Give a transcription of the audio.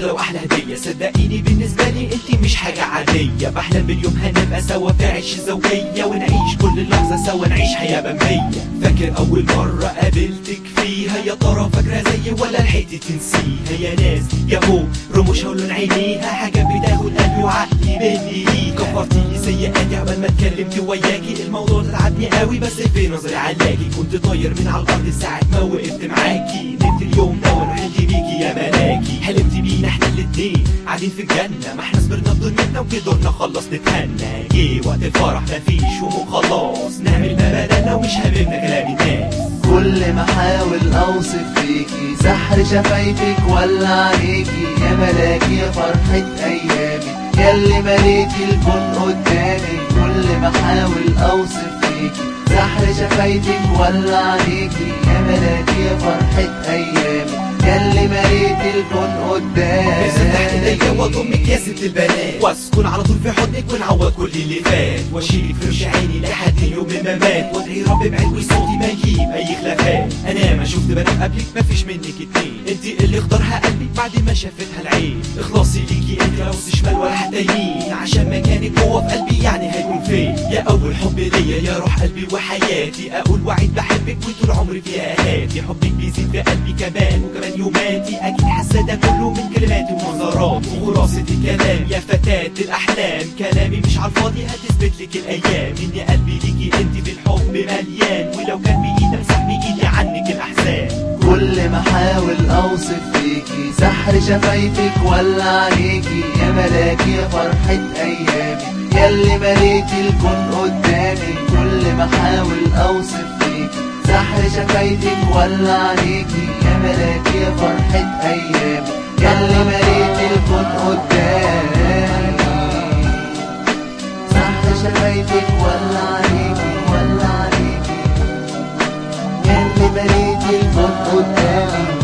اغلى واحلى هديه، صدقيني بالنسبه لي انتي مش حاجه عاديه. بحلم باليوم هنبقى سوا في عيش الزوجيه، ونعيش كل لحظه سوا، نعيش حياه بمية. فاكر اول مره قابلتك فيها، يا ترى فاكره زيي ولا لحقتي تنسيها؟ يا ناس يا هو رموشها ولون عينيها، حاجه بتاخد قلبي وعقلي مني ليها. كفرتيلي سيئاتي عقبال ما اتكلمت وياكي، الموضوع ده تعبني قوي بس في نظري علاكي. كنت طاير من على الارض ساعه ما وقفت معاكي، نمت اليوم ده وانا حلمت بيكي يا ملاكي. حلمت بينا احنا الاتنين قاعدين في الجنه، ما احنا صبرنا بدنيتنا وقدرنا خلص نتهنى. جه وقت الفرح مفيش هموم خلاص، نعمل ما بدلنا ومش هاممنا كلام الناس. كل ما احاول اوصف فيكي سحر شفايفك ولا عليكي، يا ملاكي يا فرحة ايامي ياللي مليتي الكون قدامي. كل ما احاول اوصف فيكي سحر شفايفك ولا عليكي، يا ملاكي يا فرحة ايامي ياللي مليتي الكون قدامي. تحت ايديا واضمك يا ست البنات، واسكن على طول في حضنك ونعوض كل اللي فات، واشيلك في رمش عيني لحد يوم الممات، وادعي رب بعلوي صوتي ما يجيب اي خلافات. انا ما شفت بنات قبلك مفيش منك اتنين، انتي اللي اختارها قلبي بعد ما شافتها العين. اخلاصي ليكي انت لا وسط شمال ولا حتى يمين، عشان مكانك جوه في قلبي يعني هيكون فين. يا اول حب ليا يا روح قلبي وحياتي، اقول وعد بحبك وطول عمري فيها هاتي. حبك بيزيد في قلبي كمان وكمان يوماتي، اكيد حاسه ده كله من كلماتي ومنظراتي وخلاصه الكلام. يا فتاة الاحلام كلامي مش على الفاضي، هتثبت لك الايام ان قلبي ليكي انت بالحب مليان، ولو كان بايدي امسح بايدي عنك الاحزان. كل ما احاول اوصف فيكي سحر شفايفك ولا عليكي، يا ملاكي يا فرحة ايامي ياللي مليتي الكون قدامي. كل ما احاول اوصف فيكي سحر شفايفك ولا عليكي، يا ملاكي يا فرحة ايامي ياللي مليتي الكون قدامي. سحر شفايفك ولا عليكي ولا عليكي ياللي مليتي الكون قدامي.